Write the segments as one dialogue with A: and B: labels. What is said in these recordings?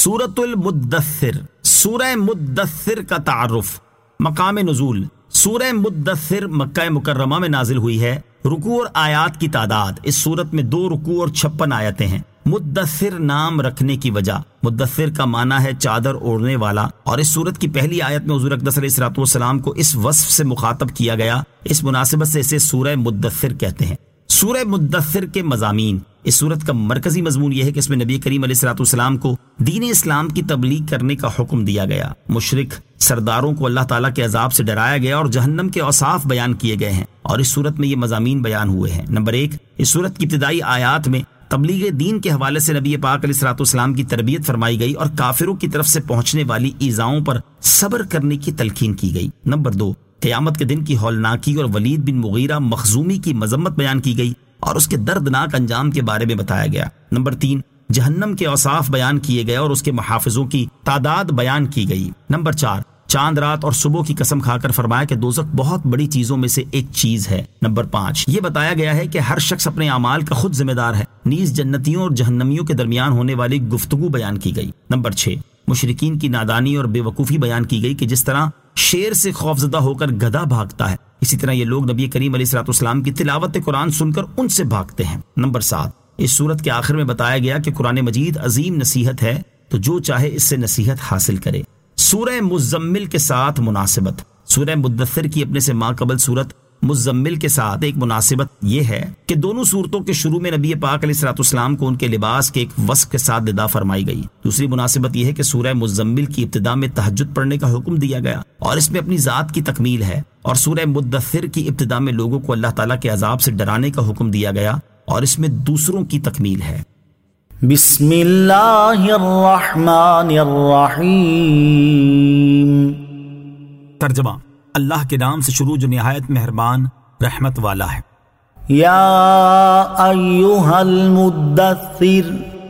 A: سورۃ المدثر، سورہ مدثر کا تعارف۔ مقام نزول، سورہ مدثر مکہ مکرمہ میں نازل ہوئی ہے۔ رکوع اور آیات کی تعداد، اس سورت میں 2 رکوع اور 56 آیتیں ہیں۔ مدثر نام رکھنے کی وجہ، مدثر کا معنی ہے چادر اوڑھنے والا، اور اس سورت کی پہلی آیت میں حضور اقدس علیہ الصلوۃ والسلام کو اس وصف سے مخاطب کیا گیا، اس مناسبت سے اسے سورہ مدثر کہتے ہیں۔ سورہ مدثر کے مضامین، اس سورت کا مرکزی مضمون یہ ہے کہ اس میں نبی کریم علیہ الصلوۃ والسلام کو دین اسلام کی تبلیغ کرنے کا حکم دیا گیا۔ مشرک سرداروں کو اللہ تعالیٰ کے عذاب سے ڈرایا گیا اور جہنم کے اوصاف بیان کیے گئے ہیں، اور اس سورت میں یہ مضامین بیان ہوئے ہیں۔ نمبر 1، اس سورت کی ابتدائی آیات میں تبلیغ دین کے حوالے سے نبی پاک علیہ الصلوۃ والسلام کی تربیت فرمائی گئی اور کافروں کی طرف سے پہنچنے والی ایذاؤں پر صبر کرنے کی تلقین کی گئی۔ نمبر 2، قیامت کے دن کی ہولناکی اور ولید بن مغیرہ مخزومی کی مذمت بیان کی گئی اور اس کے دردناک انجام کے بارے میں بتایا گیا۔ نمبر 3، جہنم کے اوصاف بیان کیے گئے اور اس کے محافظوں کی تعداد بیان کی گئی۔ نمبر 4، چاند رات اور صبح کی قسم کھا کر فرمایا کہ دوزخ بہت بڑی چیزوں میں سے ایک چیز ہے۔ نمبر 5، یہ بتایا گیا ہے کہ ہر شخص اپنے اعمال کا خود ذمہ دار ہے۔ نیز جنتیوں اور جہنمیوں کے درمیان ہونے والی گفتگو بیان کی گئی۔ نمبر 6، مشرکین کی نادانی اور بے وقوفی بیان کی گئی کہ جس طرح شیر سے خوفزدہ ہو کر گدھا بھاگتا ہے، اسی طرح یہ لوگ نبی کریم علیہ الصلوۃ والسلام کی تلاوت قرآن سن کر ان سے بھاگتے ہیں۔ نمبر 7، اس سورت کے آخر میں بتایا گیا کہ قرآن مجید عظیم نصیحت ہے، تو جو چاہے اس سے نصیحت حاصل کرے۔ سورہ مزمل کے ساتھ مناسبت، سورہ مدثر کی اپنے سے ماقبل سورت مزمل کے ساتھ ایک مناسبت یہ ہے کہ دونوں صورتوں کے شروع میں نبی پاک علیہ الصلوۃ والسلام کو ان کے لباس کے ایک وصف کے ساتھ ندا فرمائی گئی۔ دوسری مناسبت یہ ہے کہ سورہ مزمل کی ابتدا میں تہجد پڑھنے کا حکم دیا گیا اور اس میں اپنی ذات کی تکمیل ہے، اور سورہ مدثر کی ابتدا میں لوگوں کو اللہ تعالیٰ کے عذاب سے ڈرانے کا حکم دیا گیا اور اس میں دوسروں کی تکمیل ہے۔
B: بسم اللہ الرحمن الرحیم۔
A: ترجمہ، اللہ کے نام سے شروع جو نہایت مہربان رحمت والا ہے۔
B: یا ایہا المدثر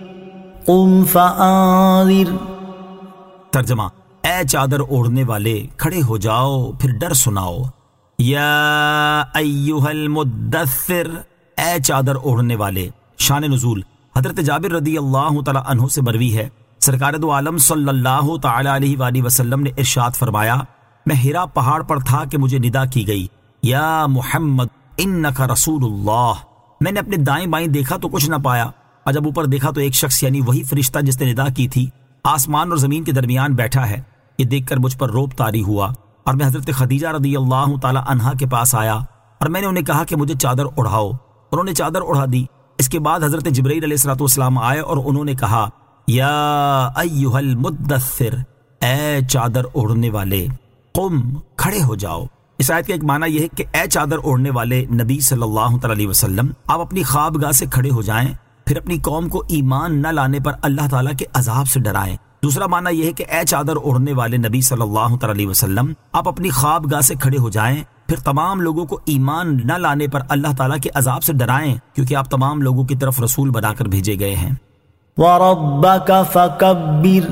B: قم فانذر۔
A: ترجمہ، اے چادر اوڑھنے والے کھڑے ہو جاؤ پھر ڈر سناؤ۔ یا ایہا المدثر، اے چادر اوڑھنے والے۔ شان نزول، حضرت جابر رضی اللہ تعالی عنہ سے مروی ہے، سرکار دو عالم صلی اللہ تعالی علیہ وآلہ وسلم نے ارشاد فرمایا، میں ہرا پہاڑ پر تھا کہ مجھے ندا کی گئی، یا محمد انک رسول اللہ۔ میں نے اپنے دائیں بائیں دیکھا تو کچھ نہ پایا، اور جب اوپر دیکھا تو ایک شخص یعنی وہی فرشتہ جس نے ندا کی تھی آسمان اور زمین کے درمیان بیٹھا ہے۔ یہ دیکھ کر مجھ پر روب طاری ہوا اور میں حضرت خدیجہ رضی اللہ تعالی عنہا کے پاس آیا اور میں نے انہیں کہا کہ مجھے چادر اڑھاؤ۔ انہوں نے چادر اڑھا دی۔ اس کے بعد حضرت جبرائیل علیہ الصلوۃ والسلام آئے اور انہوں نے کہا، یا ایھا المدثر، اے چادر اوڑھنے والے، قم، کھڑے ہو جاؤ۔ اس آیت کا ایک معنی یہ ہے کہ اے چادر اوڑھنے والے نبی صلی اللہ تعالی علیہ وسلم، آپ اپنی خوابگاہ سے کھڑے ہو جائیں، پھر اپنی قوم کو ایمان نہ لانے پر اللہ تعالیٰ کے عذاب سے ڈرائیں۔ دوسرا معنی یہ ہے کہ اے چادر اوڑھنے والے نبی صلی اللہ تعالی علیہ وسلم، آپ اپنی خوابگاہ سے کھڑے ہو جائیں، پھر تمام لوگوں کو ایمان نہ لانے پر اللہ تعالیٰ کے عذاب سے ڈرائیں، کیونکہ آپ تمام لوگوں کی طرف رسول بنا کر بھیجے گئے ہیں۔
B: وَرَبَّكَ فَكَبِّرْ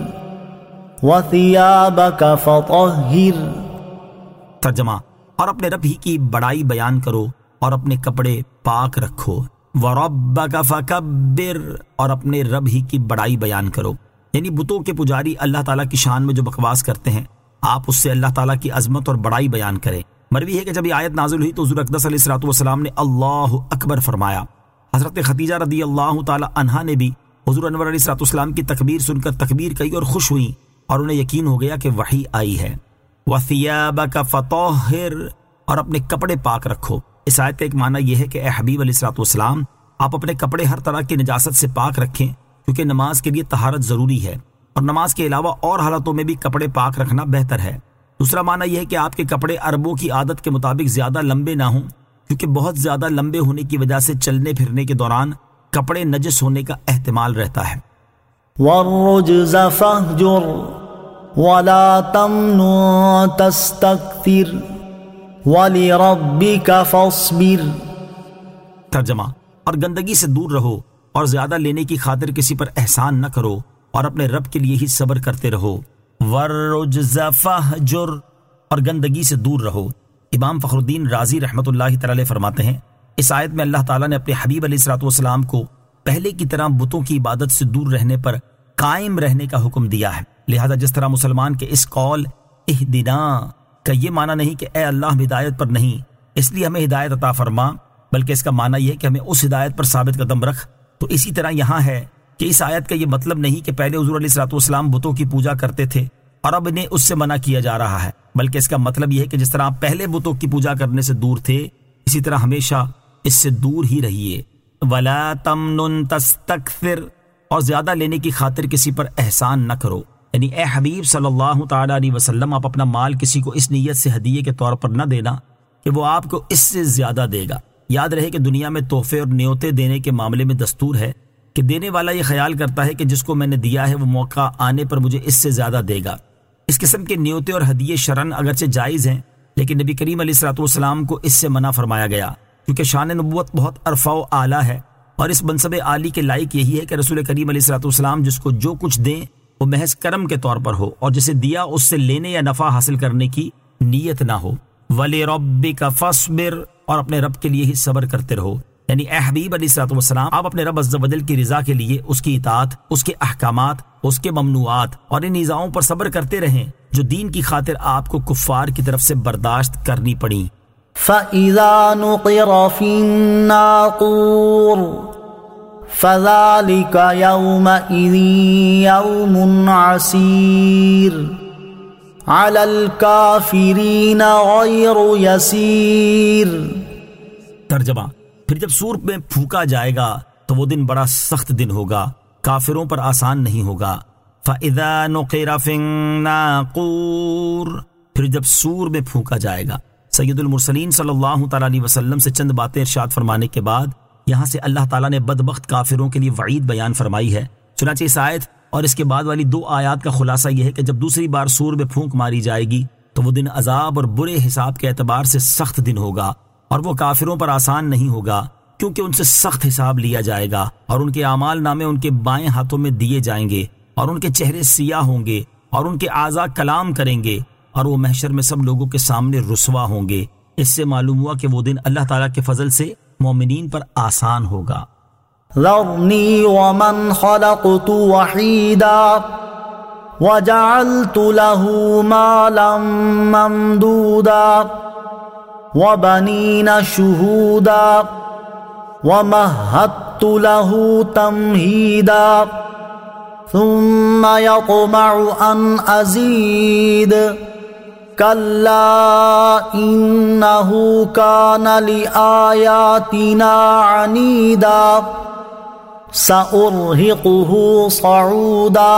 B: وَثِيَابَكَ فَطَهِّرْ۔
A: ترجمہ، اور اپنے رب ہی کی بڑائی بیان کرو اور اپنے کپڑے پاک رکھو۔ وَرَبَّكَ فَكَبِّرْ، اور اپنے رب ہی کی بڑائی بیان کرو، یعنی بتوں کے پجاری اللہ تعالیٰ کی شان میں جو بکواس کرتے ہیں، آپ اس سے اللہ تعالیٰ کی عظمت اور بڑائی بیان کریں۔ مروی ہے کہ جب یہ آیت نازل ہوئی تو حضور اقدس علیہ الصلوۃ والسلام نے اللہ اکبر فرمایا۔ حضرت خدیجہ رضی اللہ تعالی عنہا نے بھی حضور انور علیہ الصلوۃ والسلام کی تکبیر سن کر تکبیر کہی اور خوش ہوئی، اور انہیں یقین ہو گیا کہ وحی آئی ہے۔ وَثِيَابَكَ فَطَهِّرْ، اور اپنے کپڑے پاک رکھو۔ اس آیت کا ایک معنی یہ ہے کہ اے حبیب علیہ الصلوۃ والسلام، آپ اپنے کپڑے ہر طرح کی نجاست سے پاک رکھیں، کیونکہ نماز کے لیے طہارت ضروری ہے، اور نماز کے علاوہ اور حالتوں میں بھی کپڑے پاک رکھنا بہتر ہے۔ دوسرا معنی یہ ہے کہ آپ کے کپڑے عربوں کی عادت کے مطابق زیادہ لمبے نہ ہوں، کیونکہ بہت زیادہ لمبے ہونے کی وجہ سے چلنے پھرنے کے دوران کپڑے نجس ہونے کا احتمال رہتا ہے۔
B: وَالرُّجْزَ فَاهْجُرْ وَلَا تَمْنُن تَسْتَكْثِرْ وَلِرَبِّكَ فَاصْبِرْ۔
A: ترجمہ، اور گندگی سے دور رہو اور زیادہ لینے کی خاطر کسی پر احسان نہ کرو، اور اپنے رب کے لیے ہی صبر کرتے رہو۔ وَالرُّجْزَ فَاهْجُرْ، اور گندگی سے دور رہو۔ امام فخر الدین رازی رحمۃ اللہ تعالی فرماتے ہیں، اس آیت میں اللہ تعالیٰ نے اپنے حبیب علیہ الصلوۃ والسلام کو پہلے کی طرح بتوں کی عبادت سے دور رہنے پر قائم رہنے کا حکم دیا ہے۔ لہذا جس طرح مسلمان کے اس قول اہدنا کا یہ معنی نہیں کہ اے اللہ ہم ہدایت پر نہیں اس لیے ہمیں ہدایت عطا فرما، بلکہ اس کا معنی یہ ہے کہ ہمیں اس ہدایت پر ثابت قدم رکھ، تو اسی طرح یہاں ہے کہ اس آیت کا یہ مطلب نہیں کہ پہلے حضور علیہ الصلوۃ والسلام بتوں کی پوجا کرتے تھے اور اب انہیں اس سے منع کیا جا رہا ہے، بلکہ اس کا مطلب یہ ہے کہ جس طرح آپ پہلے بتوں کی پوجا کرنے سے دور تھے اسی طرح ہمیشہ اس سے دور ہی رہیے۔ وَلَا تَمْنُن تَسْتَكْثِرْ، اور زیادہ لینے کی خاطر کسی پر احسان نہ کرو، یعنی اے حبیب صلی اللہ تعالیٰ علیہ وسلم آپ اپنا مال کسی کو اس نیت سے ہدیے کے طور پر نہ دینا کہ وہ آپ کو اس سے زیادہ دے گا۔ یاد رہے کہ دنیا میں تحفے اور نیوتے دینے کے معاملے میں دستور ہے کہ دینے والا یہ خیال کرتا ہے کہ جس کو میں نے دیا ہے وہ موقع آنے پر مجھے اس سے زیادہ دے گا۔ اس قسم کے نیوتے اور ہدیے شرعاً اگرچہ جائز ہیں، لیکن نبی کریم علیہ الصلوۃ والسلام کو اس سے منع فرمایا گیا، کیونکہ شان نبوت بہت عرفہ و اعلیٰ ہے، اور اس منصب عالی کے لائق یہی ہے کہ رسول کریم علیہ الصلوۃ والسلام جس کو جو کچھ دیں وہ محض کرم کے طور پر ہو، اور جسے دیا اس سے لینے یا نفع حاصل کرنے کی نیت نہ ہو۔ وَلِرَبِّكَ فَاصْبِرْ، اور اپنے رب کے لیے ہی صبر کرتے رہو، یعنی اے حبیب علیہ الصلوۃ والسلام آپ اپنے رب عز و جل کی رضا کے لیے اس کی اطاعت، اس کے احکامات، اس کے ممنوعات اور ان ایذاؤں پر صبر کرتے رہیں جو دین کی خاطر آپ کو کفار کی طرف سے برداشت کرنی پڑیں۔
B: فَإِذَا نُقِرَ فِي النَّاقُورِ فَذَلِكَ يَوْمَئِذٍ يَوْمٌ عَسِيرٌ عَلَى الْكَافِرِينَ غَيْرُ يَسِيرٌ۔
A: ترجمہ، پھر جب سور میں پھونکا جائے گا تو وہ دن بڑا سخت دن ہوگا، کافروں پر آسان نہیں ہوگا۔ فَإِذَا نُقِرَ فِي النَّاقُورِ، پھر جب سور میں پھونکا جائے گا۔ سید المرسلین صلی اللہ تعالیٰ علیہ وسلم سے چند باتیں ارشاد فرمانے کے بعد یہاں سے اللہ تعالیٰ نے بدبخت کافروں کے لیے وعید بیان فرمائی ہے۔ چنانچہ اس آیت اور اس کے بعد والی 2 آیات کا خلاصہ یہ ہے کہ جب دوسری بار سور میں پھونک ماری جائے گی تو وہ دن عذاب اور برے حساب کے اعتبار سے سخت دن ہوگا، اور وہ کافروں پر آسان نہیں ہوگا، کیونکہ ان سے سخت حساب لیا جائے گا، اور ان کے اعمال نامے ان کے بائیں ہاتھوں میں دیے جائیں گے، اور ان کے چہرے سیاہ ہوں گے، اور ان کے اعضاء کلام کریں گے، اور وہ محشر میں سب لوگوں کے سامنے رسوا ہوں گے۔ اس سے معلوم ہوا کہ وہ دن اللہ تعالیٰ کے فضل سے مومنین پر آسان ہوگا۔
B: ذرنی ومن خلقت وحیدا وجعلت له مالا ممدودا وبنین شہودا ومہدت له تمہیدا ثم يطمع ان ازید كلا إنه كان لآياتنا عنيدا سأرهقه صعودا۔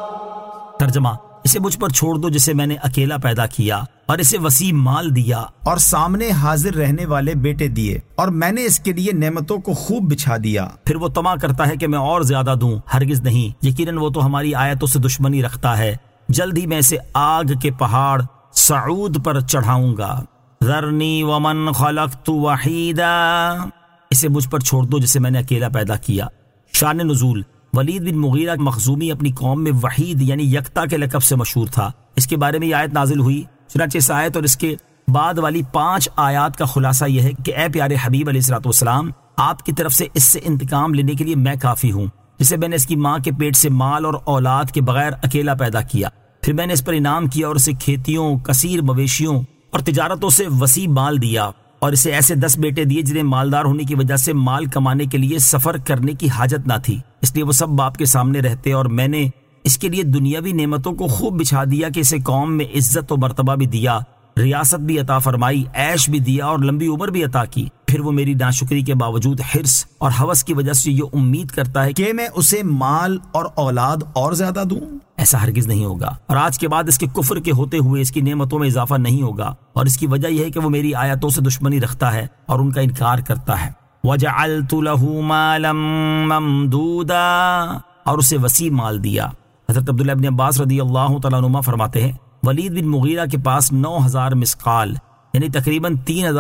A: ترجمہ، اسے مجھ پر چھوڑ دو جسے میں نے اکیلا پیدا کیا اور اسے وسیع مال دیا
C: اور سامنے حاضر رہنے والے بیٹے دیے، اور میں نے اس کے لیے نعمتوں کو خوب بچھا دیا۔
A: پھر وہ طمع کرتا ہے کہ میں اور زیادہ دوں، ہرگز نہیں، یقیناً وہ تو ہماری آیتوں سے دشمنی رکھتا ہے، جلد ہی میں اسے آگ کے پہاڑ سعود پر چڑھاؤں گا۔ ذرنی ومن خلقت وحیدا، اسے مجھ پر چھوڑ دو جسے میں نے اکیلا پیدا کیا۔ شان نزول، ولید بن مغیرہ مخزومی اپنی قوم میں وحید یعنی یکتا کے لقب سے مشہور تھا۔ اس کے بارے میں یہ آیت نازل ہوئی۔ چنانچہ اس آیت اور اس کے بعد والی 5 آیات کا خلاصہ یہ ہے کہ اے پیارے حبیب علیہ الصلوۃ والسلام آپ کی طرف سے اس سے انتقام لینے کے لیے میں کافی ہوں، جسے میں نے اس کی ماں کے پیٹ سے مال اور اولاد کے بغیر اکیلا پیدا کیا، پھر میں نے اس پر انعام کیا اور اسے کھیتیوں، کثیر مویشیوں اور تجارتوں سے وسیع مال دیا، اور اسے ایسے 10 بیٹے دیے جنہیں مالدار ہونے کی وجہ سے مال کمانے کے لیے سفر کرنے کی حاجت نہ تھی، اس لیے وہ سب باپ کے سامنے رہتے، اور میں نے اس کے لیے دنیاوی نعمتوں کو خوب بچھا دیا کہ اسے قوم میں عزت و مرتبہ بھی دیا، ریاست بھی عطا فرمائی، عیش بھی دیا اور لمبی عمر بھی عطا کی۔ پھر وہ میری ناشکری کے باوجود حرص اور ہوس کی وجہ سے یہ امید کرتا ہے
C: کہ میں اسے مال اور اولاد اور زیادہ دوں۔
A: ایسا ہرگز نہیں ہوگا، اور آج کے بعد اس کے کفر کے ہوتے ہوئے اس کی نعمتوں میں اضافہ نہیں ہوگا، اور اس کی وجہ یہ ہے کہ وہ میری آیاتوں سے دشمنی رکھتا ہے اور ان کا انکار کرتا ہے۔ وَجَعَلْتُ لَهُ مَالًا مَمْدُودًا، اور اسے وسیع مال دیا۔ حضرت عبداللہ ابن عباس رضی اللہ تعالیٰ عنہما فرماتے ہیں ولید بن مغیرہ کے پاس 9000 مسقال یعنی تقریباً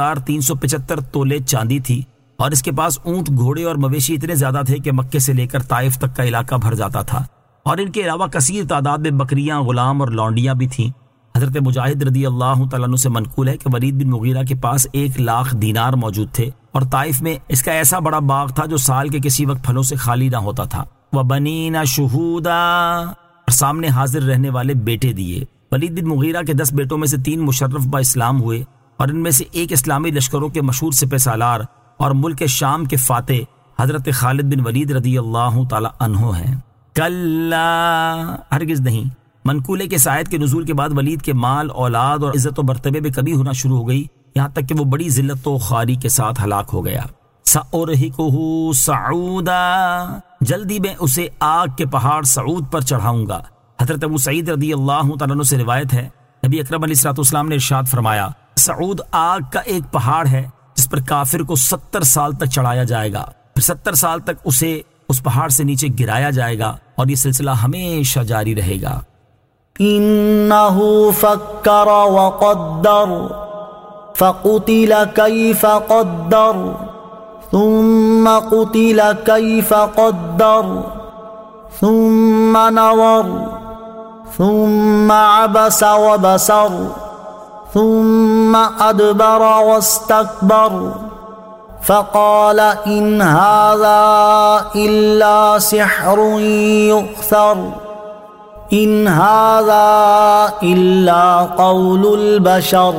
A: 3375 تولے چاندی تھی، اور اس کے پاس اونٹ، گھوڑے اور مویشی اتنے زیادہ تھے کہ مکے سے لے کر طائف تک کا علاقہ بھر جاتا تھا، اور ان کے علاوہ کثیر تعداد میں بکریاں، غلام اور لونڈیاں بھی تھیں۔ حضرت مجاہد رضی اللہ تعالیٰ عنہ سے منقول ہے کہ ولید بن مغیرہ کے پاس 1,00,000 دینار موجود تھے، اور طائف میں اس کا ایسا بڑا باغ تھا جو سال کے کسی وقت پھلوں سے خالی نہ ہوتا تھا۔ وبنین شہودا، اور سامنے حاضر رہنے والے بیٹے دیے۔ ولید بن مغیرہ کے 10 بیٹوں میں سے 3 مشرف با اسلام ہوئے، اور ان میں سے ایک اسلامی لشکروں کے مشہور سپہ سالار اور ملک شام کے فاتح حضرت خالد بن ولید رضی اللہ تعالی عنہ ہیں۔ کلا، ہرگز نہیں۔ منقول ہے کہ اس آیت کے نزول کے بعد ولید کے مال، اولاد اور عزت و مرتبے میں کمی ہونا شروع ہو گئی، یہاں تک کہ وہ بڑی ذلت و خواری کے ساتھ ہلاک ہو گیا۔ سأرہقہ صعودا، جلدی میں اسے آگ کے پہاڑ سعود پر چڑھاؤں گا۔ حضرت ابو سعید رضی اللہ تعالیٰ عنہ سے روایت ہے، نبی اکرم علیہ الصلوۃ والسلام نے ارشاد فرمایا، سعود آگ کا ایک پہاڑ ہے جس پر کافر کو 70 سال تک چڑھایا جائے گا، پھر 70 سال تک اسے اس پہاڑ سے نیچے گرایا جائے گا، اور یہ سلسلہ ہمیشہ جاری رہے گا۔
B: انہ فکر وقدر فقتل کیف قدر ثم قتل کیف قدر ثم نظر ثم عبس وبسر ثم ادبر واستكبر فقال ان هذا الا سحر يؤثر ان هذا الا قول البشر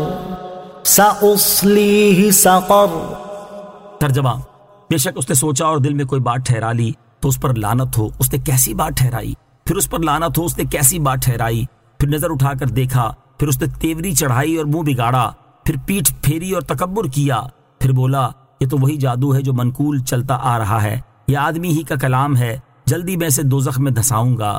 B: سأصليه سقر۔
A: ترجمہ، بے شک اس نے سوچا اور دل میں کوئی بات ٹھہرا لی تو اس پر لعنت ہو، اس نے کیسی بات ٹھہرائی، پھر اس پر لعنت ہو، اس نے کیسی بات ٹھہرائی، پھر نظر اٹھا کر دیکھا، پھر اس نے تیوری چڑھائی اور منہ بگاڑا، پھر پیٹھ پھیری اور تکبر کیا، پھر بولا یہ تو وہی جادو ہے جو منقول چلتا آ رہا ہے، یہ آدمی ہی کا کلام ہے، جلدی میں اسے دوزخ میں دھساؤں گا۔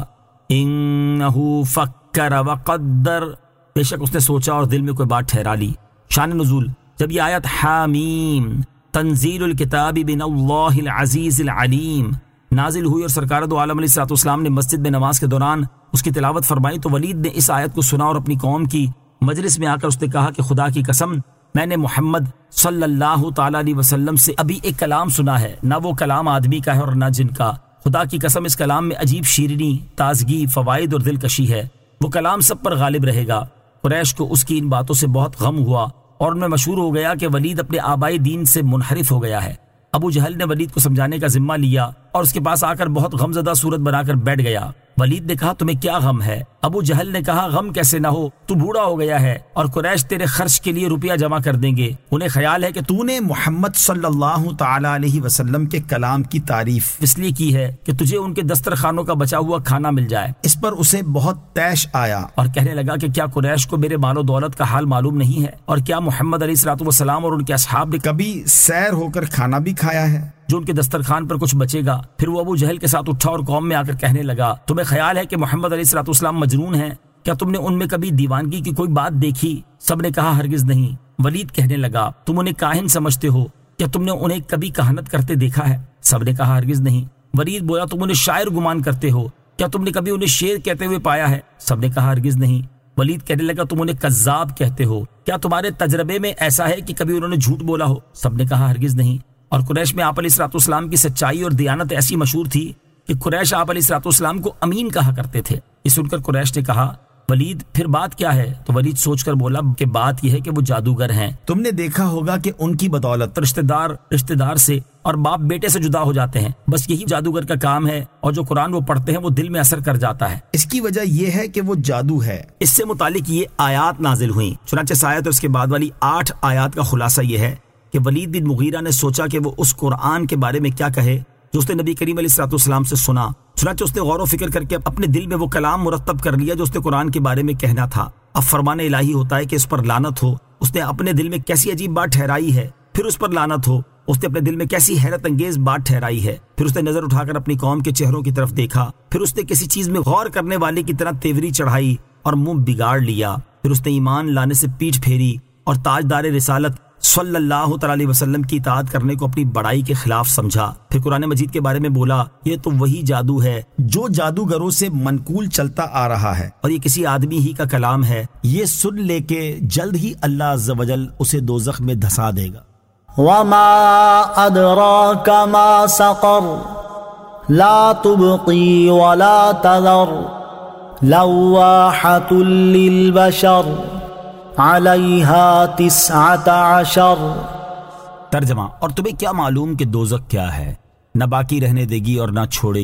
A: انہو فکر وقدر، بے شک اس نے سوچا اور دل میں کوئی بات ٹھہرا لی۔ شان نزول، جب یہ آیت حامیم تنزیل الکتاب من اللہ العزیز العلیم نازل ہوئی اور سرکار دو عالم علیہ الصلوۃ والسلام نے مسجد میں نماز کے دوران اس کی تلاوت فرمائی تو ولید نے اس آیت کو سنا اور اپنی قوم کی مجلس میں آ کر اس نے کہا کہ خدا کی قسم، میں نے محمد صلی اللہ تعالی علیہ وسلم سے ابھی ایک کلام سنا ہے، نہ وہ کلام آدمی کا ہے اور نہ جن کا۔ خدا کی قسم اس کلام میں عجیب شیرینی، تازگی، فوائد اور دلکشی ہے، وہ کلام سب پر غالب رہے گا۔ قریش کو اس کی ان باتوں سے بہت غم ہوا اور ان میں مشہور ہو گیا کہ ولید اپنے آبائی دین سے منحرف ہو گیا ہے۔ ابو جہل نے ولید کو سمجھانے کا ذمہ لیا اور اس کے پاس آ کر بہت غمزدہ صورت بنا کر بیٹھ گیا۔ ولید نے کہا تمہیں کیا غم ہے؟ ابو جہل نے کہا غم کیسے نہ ہو، تو بوڑھا ہو گیا ہے اور قریش تیرے خرچ کے لیے روپیہ جمع کر دیں گے، انہیں خیال ہے کہ
C: تو نے محمد صلی اللہ تعالی علیہ وسلم کے کلام کی تعریف
A: اس لیے کی ہے کہ تجھے ان کے دسترخوانوں کا بچا ہوا کھانا مل جائے۔
C: اس پر اسے بہت طیش آیا
A: اور کہنے لگا کہ کیا قریش کو میرے مال و دولت کا حال معلوم نہیں ہے، اور کیا محمد علیہ الصلوۃ والسلام اور ان کے اصحاب نے
C: کبھی سیر ہو کر کھانا بھی کھایا ہے؟
A: جو ان کے دسترخوان پر کچھ بچے گا۔ پھر وہ ابو جہل کے ساتھ اٹھا اور قوم میں آ کر کہنے لگا تمہیں خیال ہے کہ محمد علیہ الصلوۃ والسلام مجنون ہیں؟ کیا تم نے ان میں کبھی دیوانگی کی کوئی بات دیکھی؟ سب نے کہا ہرگز نہیں۔ ولید کہنے لگا تم انہیں کاہن سمجھتے ہو، کیا تم نے انہیں کبھی کہانت کرتے دیکھا ہے؟ سب نے کہا ہرگز نہیں۔ ولید بولا تم انہیں شاعر گمان کرتے ہو، کیا تم نے کبھی انہیں شعر کہتے ہوئے پایا ہے؟ سب نے کہا ہرگز نہیں۔ ولید کہنے لگا تم انہیں کذاب کہتے ہو، کیا تمہارے تجربے میں ایسا ہے کہ کبھی انہوں نے جھوٹ بولا ہو؟ سب نے کہا ہرگز نہیں۔ اور قریش میں آپ علیہ الصلوۃ والسلام کی سچائی اور دیانت ایسی مشہور تھی کہ قریش آپ علیہ الصلوۃ والسلام کو امین کہا کرتے تھے۔ یہ سن کر قریش نے کہا ولید پھر بات کیا ہے؟ تو ولید سوچ کر بولا کہ بات یہ ہے کہ وہ جادوگر ہیں۔
C: تم نے دیکھا ہوگا کہ ان کی بدولت
A: رشتہ دار سے اور باپ بیٹے سے جدا ہو جاتے ہیں، بس یہی جادوگر کا کام ہے، اور جو قرآن وہ پڑھتے ہیں وہ دل میں اثر کر جاتا ہے۔
C: اس کی وجہ یہ ہے کہ وہ جادو ہے۔
A: اس سے متعلق یہ آیات نازل ہوئیں، چنانچہ اس آیت اور اس کے بعد والی 8 آیات کا خلاصہ یہ ہے کہ ولید بن مغیرہ نے سوچا کہ وہ اس قرآن کے بارے میں کیا کہے جو اس نے نبی کریم علیہ الصلوۃ والسلام سے سنا۔ چنانچہ اس نے غور و فکر کر کے اپنے دل میں وہ کلام مرتب کر لیا جو اس نے قرآن کے بارے میں کہنا تھا۔ اب فرمان الہی ہوتا ہے کہ اس پر لعنت ہو، اس نے اپنے دل میں کیسی عجیب بات ٹھہرائی ہے، پھر اس پر لعنت ہو، اس نے اپنے دل میں کیسی حیرت انگیز بات ٹھہرائی ہے۔ پھر اس نے نظر اٹھا کر اپنی قوم کے چہروں کی طرف دیکھا، پھر اس نے کسی چیز میں غور کرنے والے کی طرح تیوری چڑھائی اور منہ بگاڑ لیا، پھر اس نے ایمان لانے سے پیٹھ پھیری اور تاجدار رسالت صلی اللہ تعالی علیہ وسلم کی اطاعت کرنے کو اپنی بڑائی کے خلاف سمجھا۔ پھر قرآن مجید کے بارے میں بولا یہ تو وہی جادو ہے
C: جو جادوگروں سے منقول چلتا آ رہا ہے،
A: اور یہ کسی آدمی ہی کا کلام ہے۔
C: یہ سن لے کہ جلد ہی اللہ عز و جل اسے دوزخ میں دھسا دے گا۔
B: وما ادراک ما سقر لا تبقی ولا تذر لواحۃ للبشر علیہا 19۔
A: ترجمہ، اور تمہیں کیا معلوم کہ دوزخ کیا ہے؟ نہ باقی رہنے دے گی اور نہ چھوڑے گی،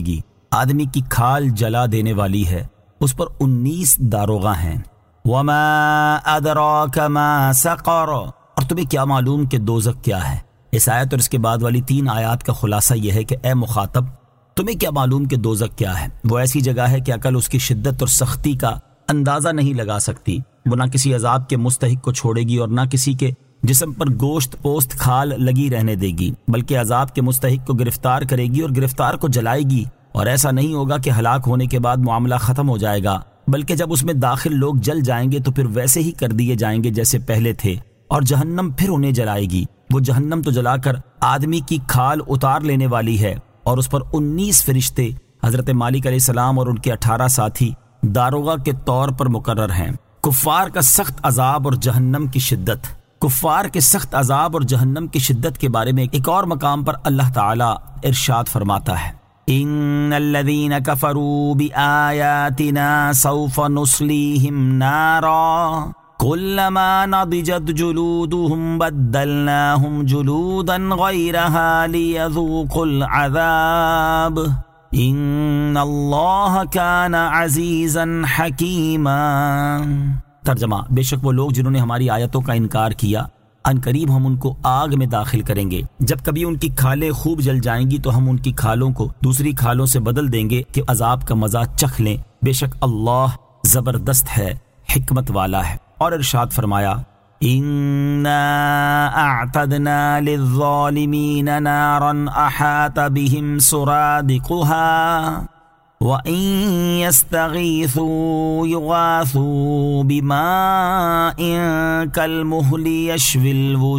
A: آدمی کی کھال جلا دینے والی ہے، اس پر 19 داروغہ ہیں۔ وما ادراک ما سقر، اور تمہیں کیا معلوم کہ دوزخ کیا ہے؟ اس آیت اور اس کے بعد والی 3 آیات کا خلاصہ یہ ہے کہ اے مخاطب، تمہیں کیا معلوم کہ دوزخ کیا ہے؟ وہ ایسی جگہ ہے کہ عقل اس کی شدت اور سختی کا اندازہ نہیں لگا سکتی۔ وہ نہ کسی عذاب کے مستحق کو چھوڑے گی اور نہ کسی کے جسم پر گوشت پوست کھال لگی رہنے دے گی، بلکہ عذاب کے مستحق کو گرفتار کرے گی اور گرفتار کو جلائے گی۔ اور ایسا نہیں ہوگا کہ ہلاک ہونے کے بعد معاملہ ختم ہو جائے گا، بلکہ جب اس میں داخل لوگ جل جائیں گے تو پھر ویسے ہی کر دیے جائیں گے جیسے پہلے تھے، اور جہنم پھر انہیں جلائے گی۔ وہ جہنم تو جلا کر آدمی کی کھال اتار لینے والی ہے، اور اس پر 19 فرشتے حضرت مالک علیہ السلام اور ان کے 18 ساتھی داروغہ کے طور پر مقرر ہیں۔ کفار کا سخت عذاب اور جہنم کی شدت۔ کفار کے سخت عذاب اور جہنم کی شدت کے بارے میں ایک اور مقام پر اللہ تعالی ارشاد فرماتا ہے، ان الذين كفروا بآياتنا سوف نصليهم نارا كلما نضجت جلودهم بدلناهم جلودا غيرها ليذوقوا العذاب ان اللہ کان عزیزا حکیما۔ ترجمہ، بے شک وہ لوگ جنہوں نے ہماری آیتوں کا انکار کیا، ان قریب ہم ان کو آگ میں داخل کریں گے۔ جب کبھی ان کی کھالیں خوب جل جائیں گی تو ہم ان کی کھالوں کو دوسری کھالوں سے بدل دیں گے کہ عذاب کا مزہ چکھ لیں۔ بے شک اللہ زبردست ہے، حکمت والا ہے۔ اور ارشاد فرمایا، اِنَّا أَعْتَدْنَا لِلظَّالِمِينَ نَارًا أَحَاطَ بِهِمْ سُرَادِقُهَا وَإِن يَسْتَغِيثُوا يُغَاثُوا بِمَاءٍ كَالْمُهْلِ يَشْوِي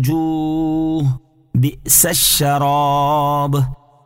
A: الْوُجُوهَ بِئْسَ الشَّرَابُ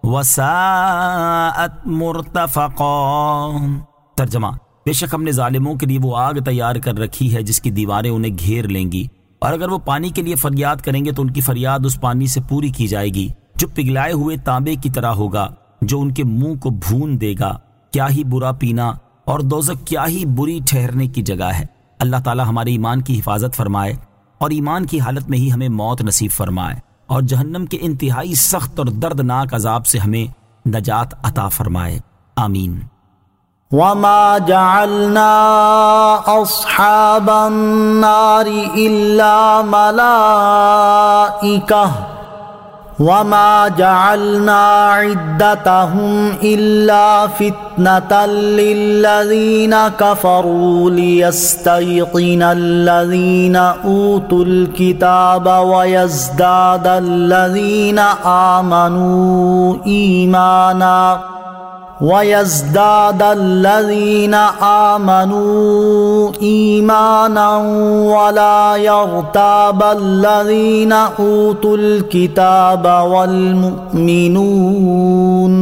A: وَسَاءَتْ مُرْتَفَقًا۔ ترجمہ، بے شک ہم نے ظالموں کے لیے وہ آگ تیار کر رکھی ہے جس کی دیواریں انہیں گھیر لیں گی، اور اگر وہ پانی کے لیے فریاد کریں گے تو ان کی فریاد اس پانی سے پوری کی جائے گی جو پگھلائے ہوئے تانبے کی طرح ہوگا، جو ان کے منہ کو بھون دے گا۔ کیا ہی برا پینا اور دوزخ کیا ہی بری ٹھہرنے کی جگہ ہے۔ اللہ تعالی ہمارے ایمان کی حفاظت فرمائے اور ایمان کی حالت میں ہی ہمیں موت نصیب فرمائے، اور جہنم کے انتہائی سخت اور دردناک عذاب سے ہمیں نجات عطا فرمائے، آمین۔
B: وما جعلنا اصحاب النار الا ملائکہ وما جعلنا عدتهم الا فتنة للذین کفروا لیستیقن الذین اوتوا الکتاب ویزداد الذین آمنوا ایمانا وَيَزْدَادَ الَّذِينَ آمَنُوا إِيمَانًا وَلَا يَرْتَابَ الَّذِينَ أُوتُوا الْكِتَابَ وَالْمُؤْمِنُونَ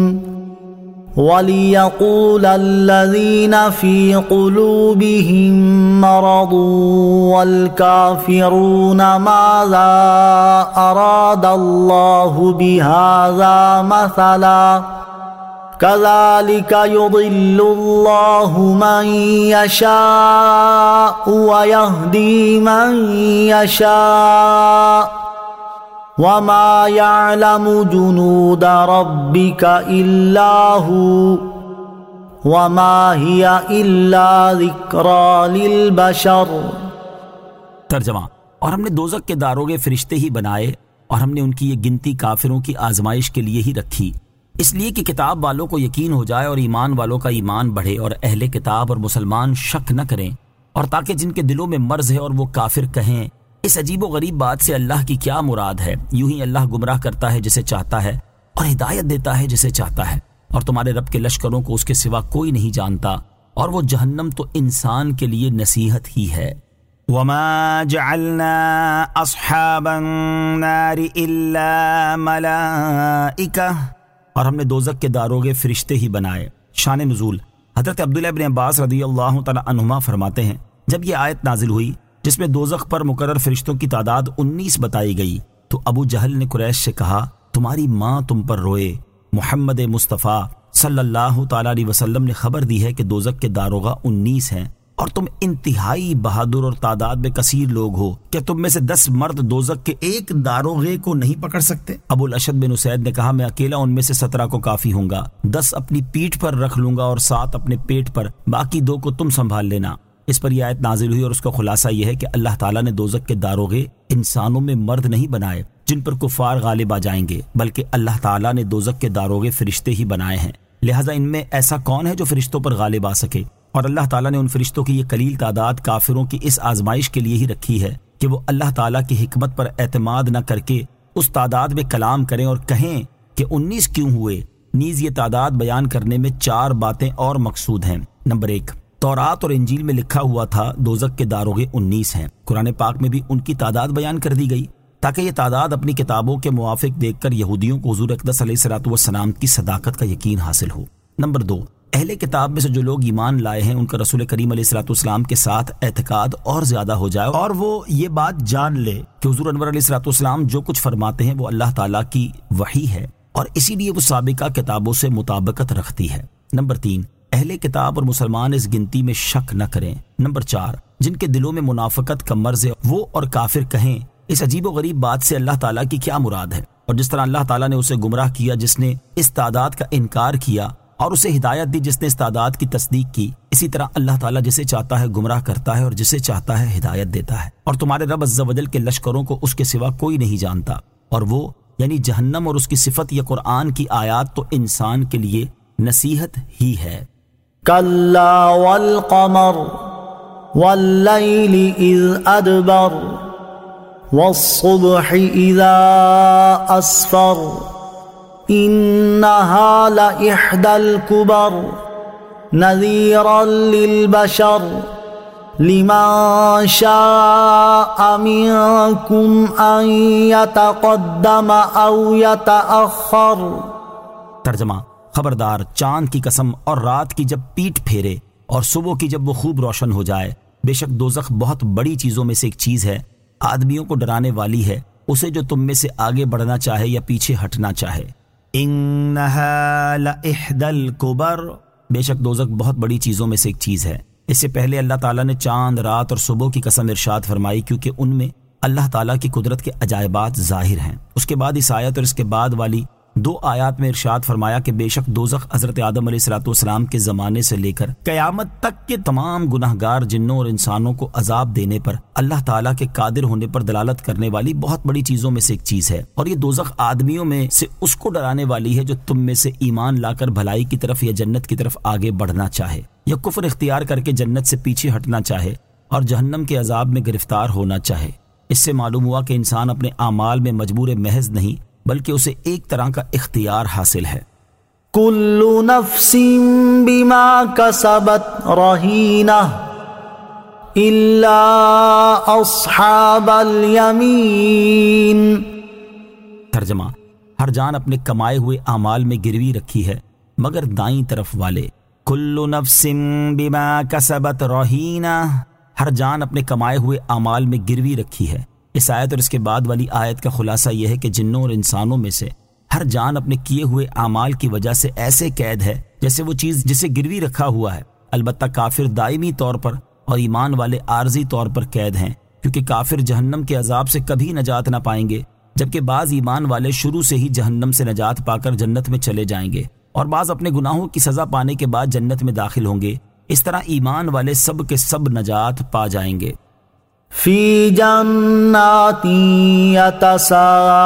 B: وَلِيَقُولَ الَّذِينَ فِي قُلُوبِهِم مَّرَضٌ وَالْكَافِرُونَ مَاذَا أَرَادَ اللَّهُ بِهَذَا مَثَلًا كَذَلِكَ يُضِلُّ اللَّهُ مَن يَشَاءُ وَيَهْدِي مَن يَشَاءُ وَمَا يَعْلَمُ جُنُودَ رَبِّكَ إِلَّا هُوَ وَمَا هِيَ إِلَّا ذِكْرَى لِلْبَشَرِ۔
A: ترجمہ، اور ہم نے دوزخ کے داروغے فرشتے ہی بنائے، اور ہم نے ان کی یہ گنتی کافروں کی آزمائش کے لیے ہی رکھی، اس لیے کہ کتاب والوں کو یقین ہو جائے اور ایمان والوں کا ایمان بڑھے اور اہل کتاب اور مسلمان شک نہ کریں، اور تاکہ جن کے دلوں میں مرض ہے اور وہ کافر کہیں اس عجیب و غریب بات سے اللہ کی کیا مراد ہے۔ یوں ہی اللہ گمراہ کرتا ہے جسے چاہتا ہے اور ہدایت دیتا ہے جسے چاہتا ہے، اور تمہارے رب کے لشکروں کو اس کے سوا کوئی نہیں جانتا، اور وہ جہنم تو انسان کے لیے نصیحت ہی ہے۔ وما جعلنا اصحاب النار الا ملائکہ، اور ہم نے دوزخ کے داروغے فرشتے ہی بنائے۔ شان نزول، حضرت عبداللہ ابن عباس رضی اللہ تعالی عنہما فرماتے ہیں، جب یہ آیت نازل ہوئی جس میں دوزخ پر مقرر فرشتوں کی تعداد 19 بتائی گئی تو ابو جہل نے قریش سے کہا، تمہاری ماں تم پر روئے، محمد مصطفیٰ صلی اللہ تعالی علیہ وسلم نے خبر دی ہے کہ دوزخ کے داروغہ 19 ہیں، اور تم انتہائی بہادر اور تعداد میں کثیر لوگ ہو، کیا تم میں سے 10 مرد دوزخ کے ایک داروغے کو نہیں پکڑ سکتے؟ ابو الاشد بن اسید نے کہا میں اکیلا ان میں سے 17 کو کافی ہوں گا، 10 اپنی پیٹھ پر رکھ لوں گا اور 7 اپنے پیٹ پر، باقی 2 کو تم سنبھال لینا۔ اس پر یہ آیت نازل ہوئی اور اس کا خلاصہ یہ ہے کہ اللہ تعالیٰ نے دوزخ کے داروغے انسانوں میں مرد نہیں بنائے جن پر کفار غالب آ جائیں گے، بلکہ اللہ تعالیٰ نے دوزخ کے داروغے فرشتے ہی بنائے ہیں، لہٰذا ان میں ایسا کون ہے جو فرشتوں پر غالب آ سکے؟ اور اللہ تعالیٰ نے ان فرشتوں کی یہ قلیل تعداد کافروں کی اس آزمائش کے لیے ہی رکھی ہے کہ وہ اللہ تعالیٰ کی حکمت پر اعتماد نہ کر کے اس تعداد میں کلام کریں اور کہیں کہ 19 کیوں ہوئے۔ نیز یہ تعداد بیان کرنے میں 4 باتیں اور مقصود ہیں۔ نمبر 1، تورات اور انجیل میں لکھا ہوا تھا دوزخ کے داروغے 19 ہیں، قرآن پاک میں بھی ان کی تعداد بیان کر دی گئی تاکہ یہ تعداد اپنی کتابوں کے موافق دیکھ کر یہودیوں کو حضور اقدس علیہ الصلوۃ والسلام کی صداقت کا یقین حاصل ہو۔ نمبر 2، اہل کتاب میں سے جو لوگ ایمان لائے ہیں ان کا رسول کریم علیہ الصلوۃ والسلام کے ساتھ اعتقاد اور زیادہ ہو جائے اور وہ یہ بات جان لے کہ حضور انور علیہ الصلوۃ والسلام جو کچھ فرماتے ہیں وہ اللہ تعالیٰ کی وحی ہے اور اسی لیے وہ سابقہ کتابوں سے مطابقت رکھتی ہے۔ نمبر 3، اہل کتاب اور مسلمان اس گنتی میں شک نہ کریں۔ نمبر 4، جن کے دلوں میں منافقت کا مرض ہے وہ اور کافر کہیں اس عجیب و غریب بات سے اللہ تعالیٰ کی کیا مراد ہے، اور جس طرح اللہ تعالیٰ نے اسے گمراہ کیا جس نے اس تعداد کا انکار کیا اور اسے ہدایت دی جس نے اس تعداد کی تصدیق کی، اسی طرح اللہ تعالیٰ جسے چاہتا ہے گمراہ کرتا ہے اور جسے چاہتا ہے ہدایت دیتا ہے، اور تمہارے رب عز و جل کے لشکروں کو اس کے سوا کوئی نہیں جانتا، اور وہ یعنی جہنم اور اس کی صفت یا قرآن کی آیات تو انسان کے لیے نصیحت ہی ہے۔
B: کلا والقمر واللیل اذ ادبر والصبح اذا اسفر انہا لإحدى الكبر نذیرا للبشر لمن شاء منکم ان یتقدم او یتأخر۔
A: ترجمہ، خبردار چاند کی قسم اور رات کی جب پیٹ پھیرے اور صبح کی جب وہ خوب روشن ہو جائے، بے شک دوزخ بہت بڑی چیزوں میں سے ایک چیز ہے، آدمیوں کو ڈرانے والی ہے، اسے جو تم میں سے آگے بڑھنا چاہے یا پیچھے ہٹنا چاہے۔ انہا لإحدى الکبر، بے شک دوزخ بہت بڑی چیزوں میں سے ایک چیز ہے۔ اس سے پہلے اللہ تعالیٰ نے چاند، رات اور صبح کی قسم ارشاد فرمائی کیونکہ ان میں اللہ تعالیٰ کی قدرت کے عجائبات ظاہر ہیں۔ اس کے بعد اس آیت اور اس کے بعد والی 2 آیات میں ارشاد فرمایا کہ بے شک دوزخ حضرت آدم علیہ الصلوۃ والسلام کے زمانے سے لے کر قیامت تک کے تمام گناہگار جنوں اور انسانوں کو عذاب دینے پر اللہ تعالیٰ کے قادر ہونے پر دلالت کرنے والی بہت بڑی چیزوں میں سے ایک چیز ہے، اور یہ دوزخ آدمیوں میں سے اس کو ڈرانے والی ہے جو تم میں سے ایمان لا کر بھلائی کی طرف یا جنت کی طرف آگے بڑھنا چاہے یا کفر اختیار کر کے جنت سے پیچھے ہٹنا چاہے اور جہنم کے عذاب میں گرفتار ہونا چاہے۔ اس سے معلوم ہوا کہ انسان اپنے اعمال میں مجبور محض نہیں بلکہ اسے ایک طرح کا اختیار حاصل ہے۔
B: کل نفس بما کسبت رہینہ الا اصحاب الیمین۔
A: ترجمہ، ہر جان اپنے کمائے ہوئے اعمال میں گروی رکھی ہے مگر دائیں طرف والے۔ کل نفس بما کسبت رہینہ، ہر جان اپنے کمائے ہوئے اعمال میں گروی رکھی ہے۔ اس آیت اور اس کے بعد والی آیت کا خلاصہ یہ ہے کہ جنوں اور انسانوں میں سے ہر جان اپنے کیے ہوئے اعمال کی وجہ سے ایسے قید ہے جیسے وہ چیز جسے گروی رکھا ہوا ہے، البتہ کافر دائمی طور پر اور ایمان والے عارضی طور پر قید ہیں، کیونکہ کافر جہنم کے عذاب سے کبھی نجات نہ پائیں گے، جبکہ بعض ایمان والے شروع سے ہی جہنم سے نجات پا کر جنت میں چلے جائیں گے، اور بعض اپنے گناہوں کی سزا پانے کے بعد جنت میں داخل ہوں گے۔ اس طرح ایمان والے سب کے سب نجات پا جائیں گے۔
B: فی جنات یتساءلون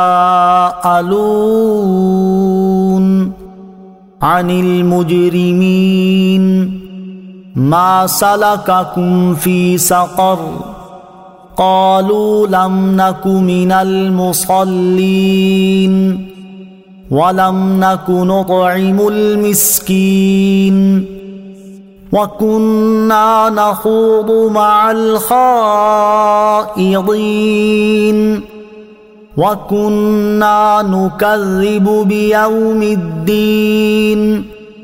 B: عن المجرمین ما سلککم فی سقر قالوا لم نک من المصلین ولم نک نطعم المسکین وَكُنَّا نَخُوضُ مَعَ الْخَائِضِينَ وَكُنَّا نُكَذِّبُ بِيَوْمِ الدِّينِ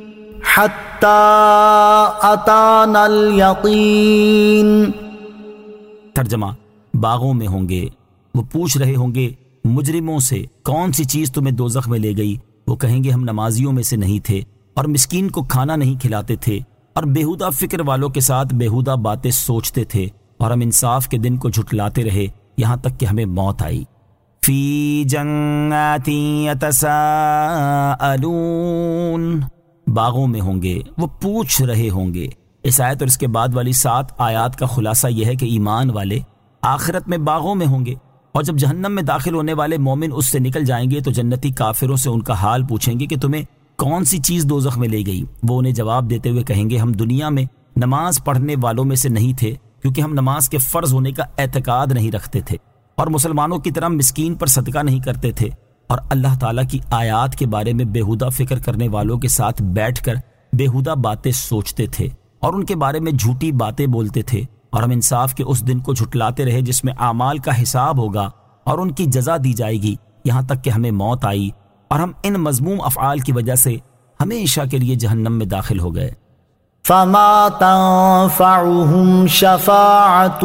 B: حَتَّى أَتَانَا الْيَقِينَ۔
A: ترجمہ، باغوں میں ہوں گے، وہ پوچھ رہے ہوں گے مجرموں سے کون سی چیز تمہیں دوزخ میں لے گئی، وہ کہیں گے ہم نمازیوں میں سے نہیں تھے اور مسکین کو کھانا نہیں کھلاتے تھے اور بیہودہ فکر والوں کے ساتھ بیہودہ باتیں سوچتے تھے، اور ہم انصاف کے دن کو جھٹلاتے رہے یہاں تک کہ ہمیں موت آئی۔ فی جنات یتساءلون، باغوں میں ہوں گے، وہ پوچھ رہے ہوں گے۔ اس آیت اور اس کے بعد والی 7 آیات کا خلاصہ یہ ہے کہ ایمان والے آخرت میں باغوں میں ہوں گے، اور جب جہنم میں داخل ہونے والے مومن اس سے نکل جائیں گے تو جنتی کافروں سے ان کا حال پوچھیں گے کہ تمہیں کون سی چیز دوزخ میں لے گئی؟ وہ انہیں جواب دیتے ہوئے کہیں گے ہم دنیا میں نماز پڑھنے والوں میں سے نہیں تھے، کیونکہ ہم نماز کے فرض ہونے کا اعتقاد نہیں رکھتے تھے، اور مسلمانوں کی طرح مسکین پر صدقہ نہیں کرتے تھے، اور اللہ تعالیٰ کی آیات کے بارے میں بیہودہ فکر کرنے والوں کے ساتھ بیٹھ کر بیہودہ باتیں سوچتے تھے اور ان کے بارے میں جھوٹی باتیں بولتے تھے، اور ہم انصاف کے اس دن کو جھٹلاتے رہے جس میں اعمال کا حساب ہوگا اور ان کی جزا دی جائے گی، یہاں تک کہ ہمیں موت آئی اور ہم ان مذموم افعال کی وجہ سے ہمیشہ کے لیے جہنم میں داخل ہو گئے۔
B: فما تنفعهم شفاعة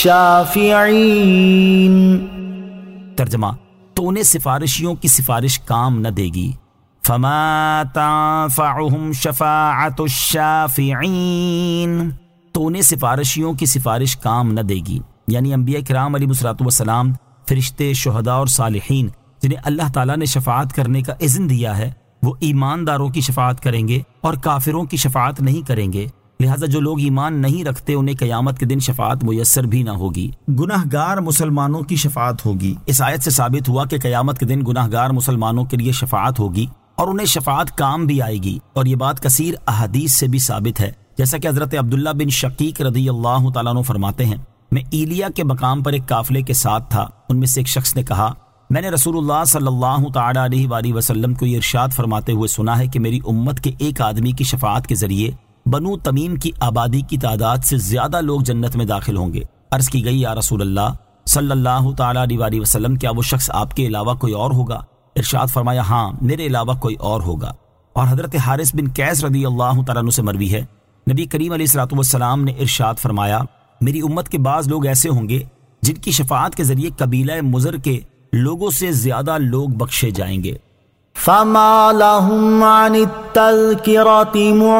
B: الشافعین،
A: ترجمہ، تو انہیں سفارشیوں کی سفارش کام نہ دے گی۔ فما تنفعهم شفاعة الشافعین، تو انہیں سفارشیوں کی سفارش کام نہ دے گی، یعنی انبیاء کرام علیہ الصلوۃ والسلام، فرشتے، شہداء اور صالحین جنہیں اللہ تعالیٰ نے شفاعت کرنے کا اذن دیا ہے، وہ ایمانداروں کی شفاعت کریں گے اور کافروں کی شفاعت نہیں کریں گے، لہٰذا جو لوگ ایمان نہیں رکھتے انہیں قیامت کے دن شفاعت میسر بھی نہ ہوگی۔
C: گناہ گار مسلمانوں کی شفاعت ہوگی۔
A: اس آیت سے ثابت ہوا کہ قیامت کے دن گناہ گار مسلمانوں کے لیے شفاعت ہوگی اور انہیں شفاعت کام بھی آئے گی، اور یہ بات کثیر احادیث سے بھی ثابت ہے، جیسا کہ حضرت عبداللہ بن شقیق رضی اللہ تعالیٰ عنہ فرماتے ہیں، میں ایلیا کے مقام پر ایک قافلے کے ساتھ تھا، ان میں سے ایک شخص نے کہا میں نے رسول اللہ صلی اللہ تعالی علیہ وآلہ وسلم کو یہ ارشاد فرماتے ہوئے سنا ہے کہ میری امت کے ایک آدمی کی شفاعت کے ذریعے بنو تمیم کی آبادی کی تعداد سے زیادہ لوگ جنت میں داخل ہوں گے۔ عرض کی گئی یا رسول اللہ صلی اللہ تعالی علیہ وآلہ وسلم، کیا وہ شخص آپ کے علاوہ کوئی اور ہوگا؟ ارشاد فرمایا ہاں، میرے علاوہ کوئی اور ہوگا۔ اور حضرت حارث بن قیس رضی اللہ تعالیٰ عنہ سے مروی ہے، نبی کریم علیہ الصلوۃ والسلام نے ارشاد فرمایا میری امت کے بعض لوگ ایسے ہوں گے جن کی شفاعت کے ذریعے قبیلہ مضر کے لوگوں سے زیادہ لوگ بخشے جائیں گے۔
B: فما لهم عن التذکرة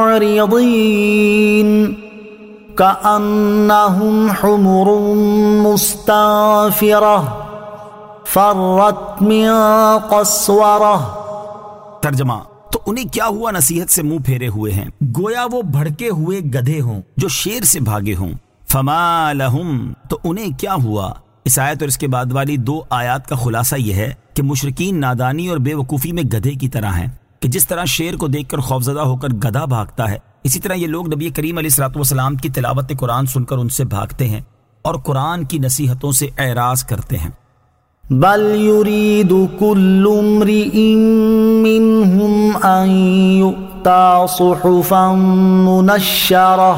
B: معرضین كأنهم حمر مستنفرة فرت من قسورة۔
A: ترجمہ، تو انہیں کیا ہوا نصیحت سے منہ پھیرے ہوئے ہیں،
C: گویا وہ بھڑکے ہوئے گدھے ہوں
A: جو شیر سے بھاگے ہوں۔ فما لہم، تو انہیں کیا ہوا؟ اس آیت اور اس کے بعد والی 2 آیات کا خلاصہ یہ ہے کہ مشرکین نادانی اور بے وقوفی میں گدھے کی طرح ہیں، کہ جس طرح شیر کو دیکھ کر خوفزدہ ہو کر گدھا بھاگتا ہے، اسی طرح یہ لوگ نبی کریم علیہ الصلوۃ والسلام کی تلاوت قرآن سن کر ان سے بھاگتے ہیں اور قرآن کی نصیحتوں سے اعراض کرتے ہیں۔
B: بل يريد كل امرئ منهم ان يؤتى صحفا منشرة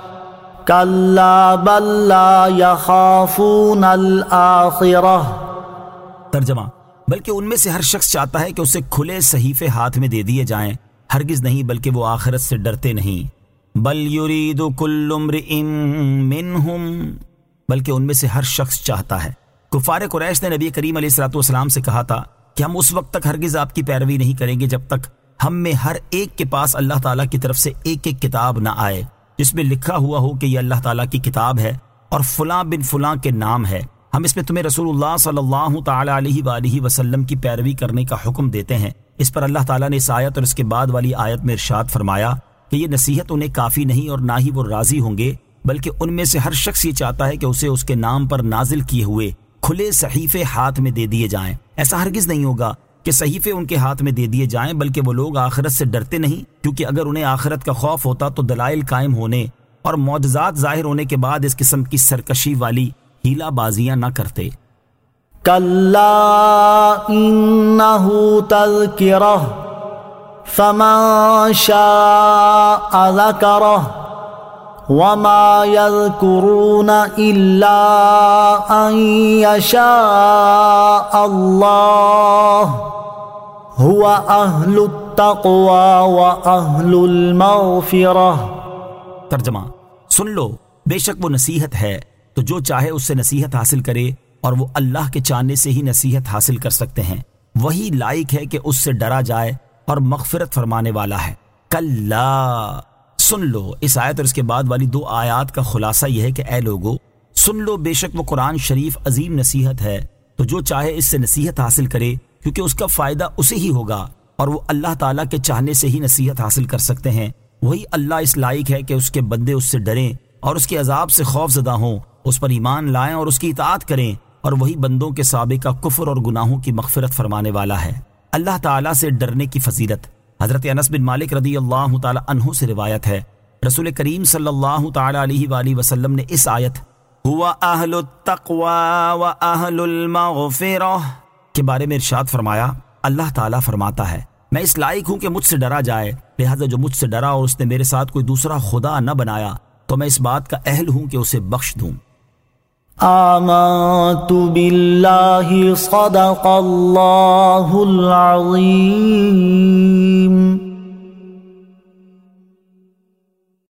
B: كلا بل لا يخافون الآخرة۔
A: ترجمہ، بلکہ ان میں سے ہر شخص چاہتا ہے کہ اسے کھلے صحیفے ہاتھ میں دے دیے جائیں، ہرگز نہیں بلکہ وہ آخرت سے ڈرتے نہیں۔ بل يريد كل امرئ منهم، بلکہ ان میں سے ہر شخص چاہتا ہے۔ کفار قریش نے نبی کریم علیہ الصلوۃ والسلام سے کہا تھا کہ ہم اس وقت تک ہرگز آپ کی پیروی نہیں کریں گے جب تک ہم میں ہر ایک کے پاس اللہ تعالیٰ کی طرف سے ایک ایک کتاب نہ آئے جس میں لکھا ہوا ہو کہ یہ اللہ تعالیٰ کی کتاب ہے اور فلاں بن فلاں کے نام ہے، ہم اس میں تمہیں رسول اللہ صلی اللہ تعالی علیہ وآلہ وسلم کی پیروی کرنے کا حکم دیتے ہیں۔ اس پر اللہ تعالیٰ نے اس آیت اور اس کے بعد والی آیت میں ارشاد فرمایا کہ یہ نصیحت انہیں کافی نہیں اور نہ ہی وہ راضی ہوں گے، بلکہ ان میں سے ہر شخص یہ چاہتا ہے کہ اسے اس کے نام پر نازل کیے ہوئے کھلے صحیفے ہاتھ میں دے دیے جائیں۔ ایسا ہرگز نہیں ہوگا کہ صحیفے ان کے ہاتھ میں دے دیے جائیں، بلکہ وہ لوگ آخرت سے ڈرتے نہیں، کیونکہ اگر انہیں آخرت کا خوف ہوتا تو دلائل قائم ہونے اور معجزات ظاہر ہونے کے بعد اس قسم کی سرکشی والی ہیلا بازیاں نہ کرتے۔
B: کلا انہ تذکرہ فمن شاء ذکرہ وما يذكرون إلا أن يشاء الله هو أهل التقوى وأهل المغفرة۔
A: ترجمہ، سن لو، بے شک وہ نصیحت ہے، تو جو چاہے اس سے نصیحت حاصل کرے، اور وہ اللہ کے چاہنے سے ہی نصیحت حاصل کر سکتے ہیں، وہی لائق ہے کہ اس سے ڈرا جائے اور مغفرت فرمانے والا ہے۔ کلا، سن لو. اس آیت اور اس کے بعد والی 2 آیات کا خلاصہ یہ ہے کہ اے لوگو سن لو، بے شک وہ قرآن شریف عظیم نصیحت ہے، تو جو چاہے اس سے نصیحت حاصل کرے کیونکہ اس کا فائدہ اسے ہی ہوگا، اور وہ اللہ تعالیٰ کے چاہنے سے ہی نصیحت حاصل کر سکتے ہیں. وہی اللہ اس لائق ہے کہ اس کے بندے اس سے ڈریں اور اس کے عذاب سے خوف زدہ ہوں، اس پر ایمان لائیں اور اس کی اطاعت کریں، اور وہی بندوں کے سابقہ کفر اور گناہوں کی مغفرت فرمانے والا ہے. اللہ تعالیٰ سے ڈرنے کی فضیلت حضرت انس بن مالک رضی اللہ تعالی عنہ سے روایت ہے، رسول کریم صلی اللہ تعالی علیہ وآلہ وسلم نے اس آیت هو اہل التقوی و اہل المغفرہ کے بارے میں ارشاد فرمایا، اللہ تعالیٰ فرماتا ہے میں اس لائق ہوں کہ مجھ سے ڈرا جائے، لہذا جو مجھ سے ڈرا اور اس نے میرے ساتھ کوئی دوسرا خدا نہ بنایا تو میں اس بات کا اہل ہوں کہ اسے بخش دوں.
B: آمنت باللہ صدق اللہ العظیم.